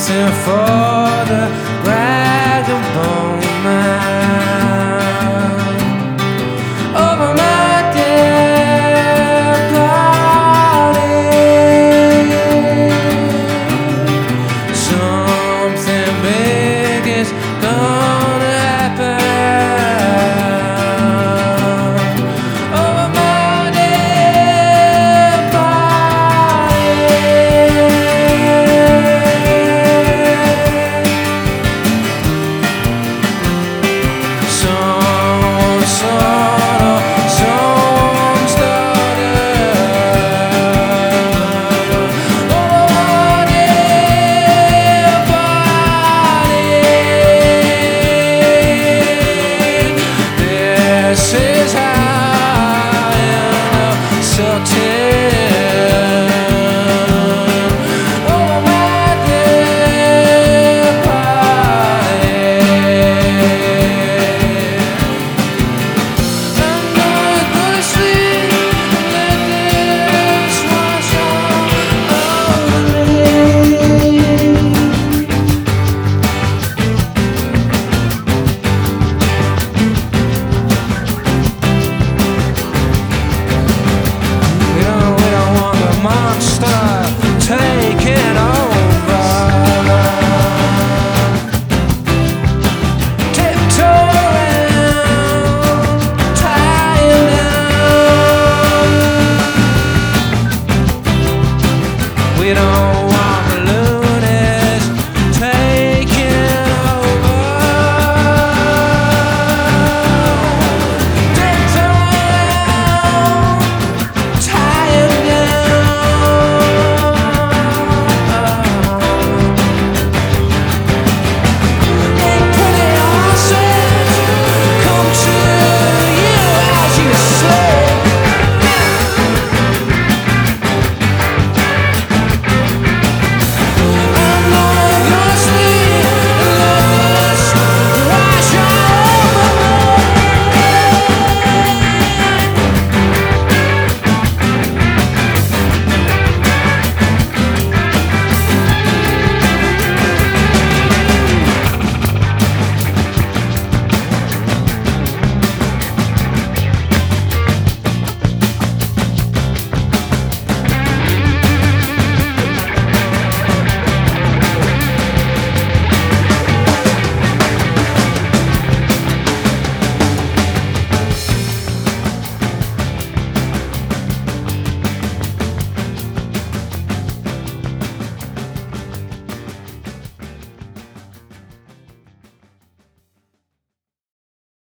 dancing for the vagabond man over my dead body. Something big is gonna happen over my dead body. Someone started over my dead body. This is how I end up tilted over my dead body. I'm not gonna sleep, let this wash over me. We don't want the monster taking over. Tiptoeing, tying down. We don't want